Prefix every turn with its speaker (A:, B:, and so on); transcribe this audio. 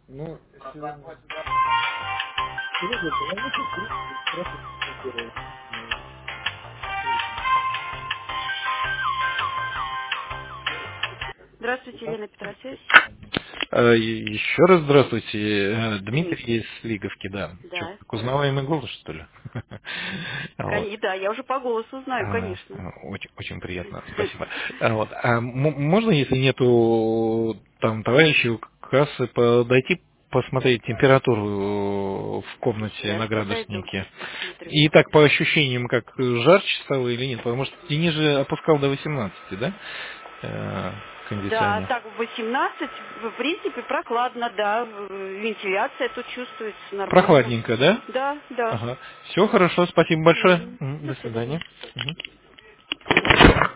A: Ну, Серега, звоните, в принципе, спросите, что делает.
B: Здравствуйте, Елена Петросвязь.
A: Еще раз здравствуйте.
B: Дмитрий.
A: Дмитрий из Лиговки, да. Что,
B: Да.
A: как узнаваемый голос, что ли? Вот.
B: Да, я уже по голосу знаю, конечно.
A: Очень, очень приятно, спасибо. Вот. Можно, если нету там товарищей у кассы, подойти посмотреть температуру в комнате
B: Сейчас
A: на
B: подойду,
A: градуснике?
B: посмотрю.
A: И так по ощущениям, как жарче стало или нет? Потому что ниже опускал до 18, да?
B: Да,
A: Кондиционер.
B: так, в 18, в принципе, прохладно, да. Вентиляция тут чувствуется нормально.
A: Прохладненько, да?
B: Да, да.
A: Ага. Все хорошо, спасибо большое.
B: До
A: До
B: свидания.
A: свидания. Мгм.